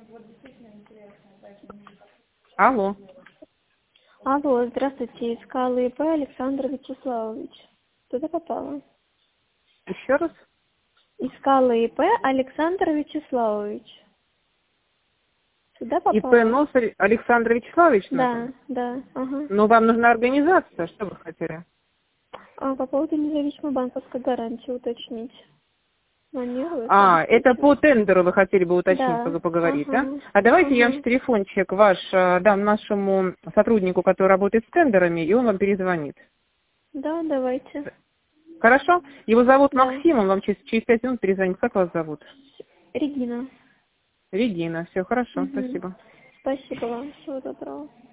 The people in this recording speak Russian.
Алло. Алло, здравствуйте, искала ИП Александр Вячеславович. Туда попала? Еще раз? Искала ИП Александр Вячеславович. Сюда ИП попала? Носарь Александр Вячеславович нужен? Да, ага. Но вам нужна организация, что вы хотели? По поводу независимой банковской гарантии уточнить. Планируется? Это по тендеру вы хотели бы уточнить, Да, поговорить, да? ага. А давайте я вам телефончик ваш дам нашему сотруднику, который работает с тендерами, и он вам перезвонит. Да, давайте. Хорошо? Его зовут Да. Максим, он вам через 5 минут перезвонит. Как вас зовут? Регина. Регина. Все хорошо, Угу. спасибо. Спасибо вам. Всего доброго.